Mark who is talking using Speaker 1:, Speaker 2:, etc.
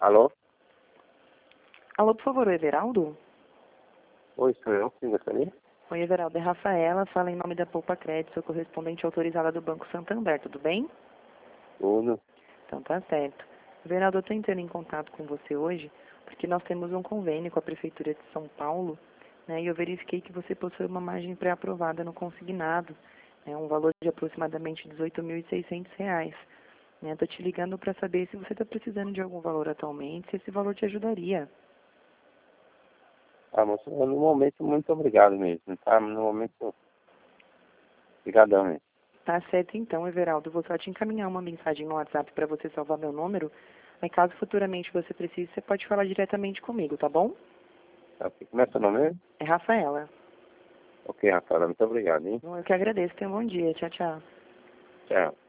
Speaker 1: Alô?
Speaker 2: Alô, por favor, o Everaldo?
Speaker 1: Oi, sou eu. Quem gostaria?
Speaker 2: Oi, Everaldo, é Rafaela, fala em nome da Poupa Crédito, sou correspondente autorizada do Banco Santander, tudo bem?
Speaker 1: Tudo.
Speaker 2: Então tá certo. Everaldo, eu estou entrando em contato com você hoje porque nós temos um convênio com a Prefeitura de São Paulo, né, e eu verifiquei que você possui uma margem pré-aprovada no consignado, né, um valor de aproximadamente R$ 18.600. Estou te ligando para saber se você está precisando de algum valor atualmente, se esse valor te ajudaria.
Speaker 1: Ah, moço, no momento, muito obrigado mesmo, tá? No momento, obrigadão mesmo.
Speaker 2: Tá certo então, Everaldo. Vou só te encaminhar uma mensagem no WhatsApp para você salvar meu número. Aí caso futuramente você precise, você pode falar diretamente comigo, tá bom?
Speaker 1: Tá, ok. Como é seu nome mesmo?
Speaker 2: É Rafaela.
Speaker 1: Ok, Rafaela, muito obrigado, hein?
Speaker 2: Bom, eu que agradeço. Tenha um bom dia. Tchau, tchau.
Speaker 1: Tchau.